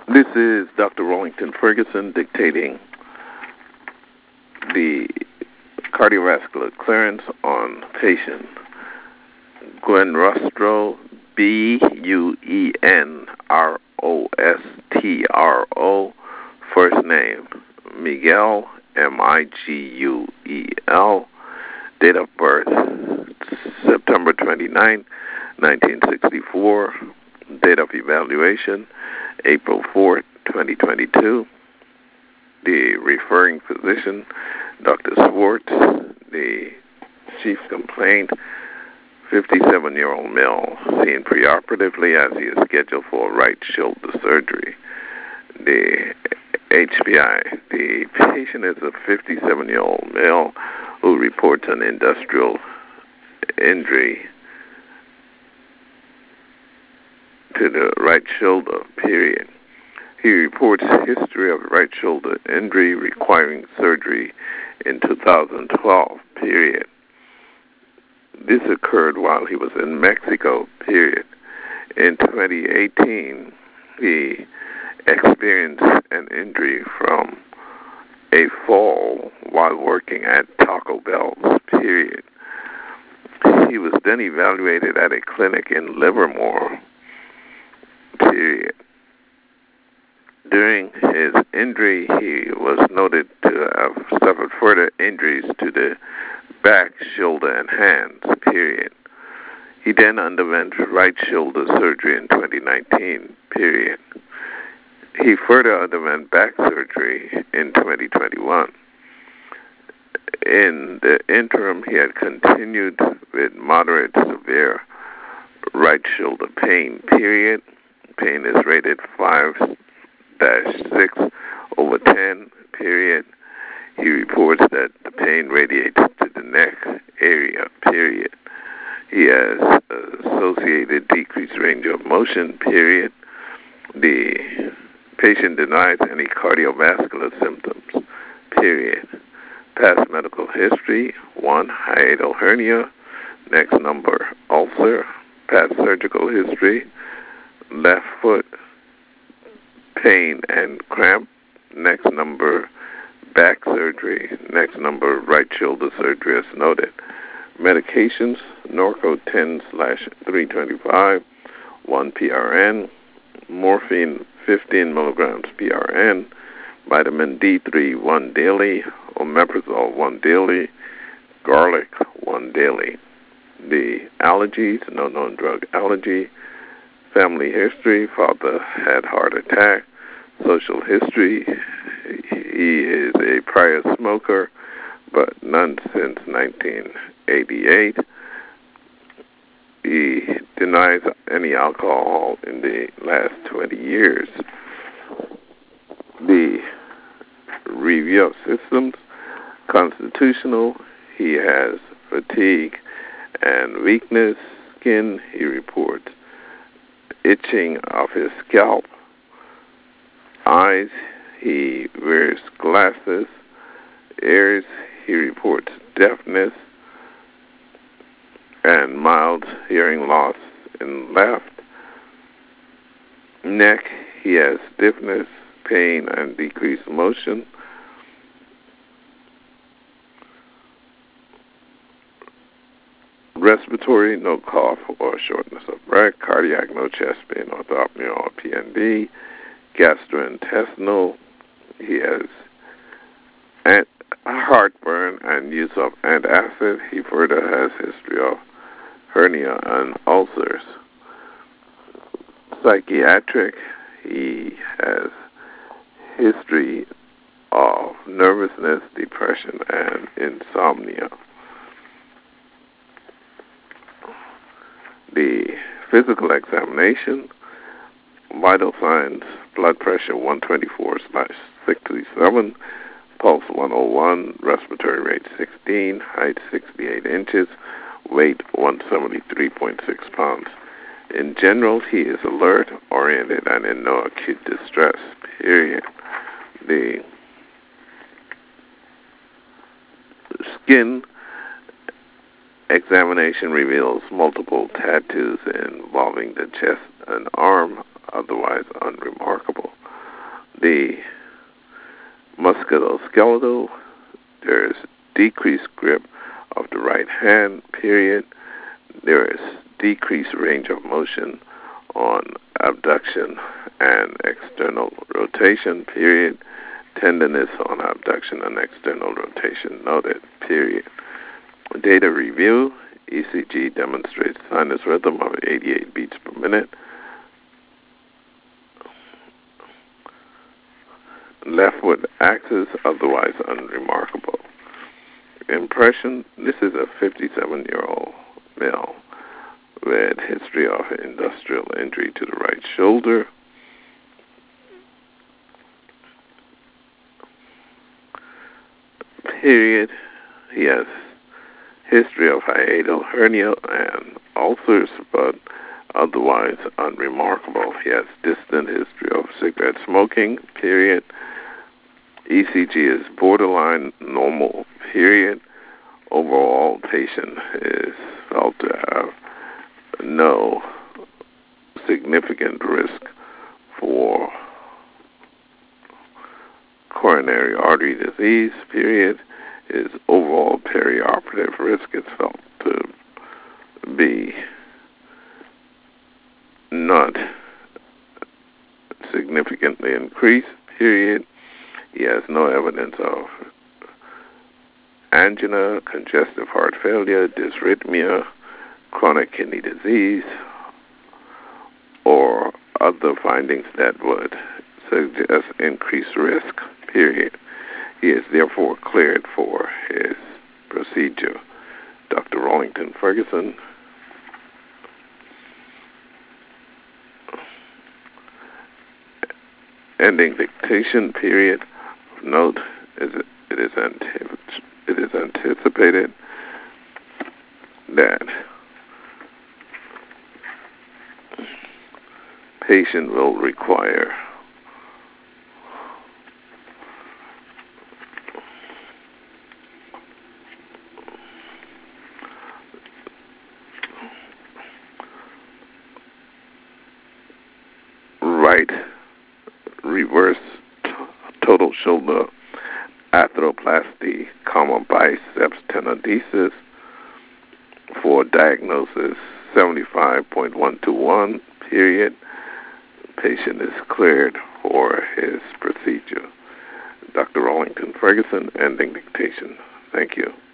This is Dr. Rollington Ferguson dictating the cardiovascular clearance on patient Gwen Rostro, Bunrostro, first name Miguel, Miguel, date of birth September 29, 1964, date of evaluation April 4, 2022. The referring physician, Dr. Swartz. The chief complaint, 57-year-old male, seen preoperatively as he is scheduled for right shoulder surgery. The HPI. The patient is a 57-year-old male who reports an industrial injury to the right shoulder, period. He reports history of right shoulder injury requiring surgery in 2012, period. This occurred while he was in Mexico, period. In 2018, he experienced an injury from a fall while working at Taco Bell's, period. He was then evaluated at a clinic in Livermore, period. During his injury, he was noted to have suffered further injuries to the back, shoulder, and hands, period. He then underwent right shoulder surgery in 2019, period. He further underwent back surgery in 2021. In the interim, he had continued with moderate severe right shoulder pain, period. Pain is rated 5/6/10, period. He reports that the pain radiates to the neck area, period. He has associated decreased range of motion, period. The patient denies any cardiovascular symptoms, period. Past medical history, 1, hiatal hernia, next number, ulcer. Past surgical history, left foot, pain and cramp, next number, back surgery, next number, right shoulder surgery as noted. Medications, Norco 10/325, 1 PRN, morphine 15 milligrams PRN, vitamin D3 1 daily, omeprazole 1 daily, garlic 1 daily. The allergies, no known drug allergy. Family history, father had heart attack. Social history, he is a prior smoker, but none since 1988. He denies any alcohol in the last 20 years. The review of systems, constitutional, he has fatigue and weakness. Skin, he reports itching of his scalp. Eyes, he wears glasses. Ears, he reports deafness and mild hearing loss in left. Neck, he has stiffness, pain, and decreased motion. Respiratory, no cough or shortness of breath. Cardiac, no chest pain, orthopnea or PND. Gastrointestinal, he has heartburn and use of antacid. He further has history of hernia and ulcers. Psychiatric, he has history of nervousness, depression, and insomnia. The physical examination, vital signs, blood pressure 124/67, pulse 101, respiratory rate 16, height 68 inches, weight 173.6 pounds. In general, he is alert, oriented, and in no acute distress, period. The skin examination reveals multiple tattoos involving the chest and arm, otherwise unremarkable. The musculoskeletal, there is decreased grip of the right hand, period. There is decreased range of motion on abduction and external rotation, period. Tenderness on abduction and external rotation noted, period. Data review, ECG demonstrates sinus rhythm of 88 beats per minute. Leftward axis, otherwise unremarkable. Impression, this is a 57-year-old male with history of industrial injury to the right shoulder. Period. He has history of hiatal hernia and ulcers, but otherwise unremarkable. He has distant history of cigarette smoking, period. ECG is borderline normal, period. Overall, patient is felt to have no significant risk for coronary artery disease, period. His overall perioperative risk is felt to be not significantly increased, period. He has no evidence of angina, congestive heart failure, dysrhythmia, chronic kidney disease, or other findings that would suggest increased risk, period. He is therefore cleared for his procedure. Dr. Rawlington Ferguson. Ending dictation, period. Note, it is anticipated that patient will require right reverse total shoulder arthroplasty, biceps tenodesis for diagnosis 75.121, period. Patient is cleared for his procedure. Dr. Rawlington Ferguson, ending dictation. Thank you.